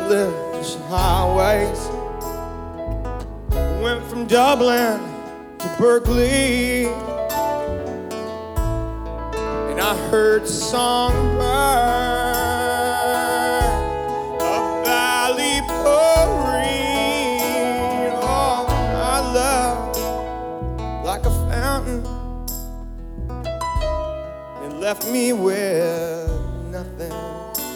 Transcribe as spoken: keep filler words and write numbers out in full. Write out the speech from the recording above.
endless highways. Went from Dublin to Berkeley, and I heard the song bird of Valley Poreen. Oh, my love, like a fountain, it left me with nothing.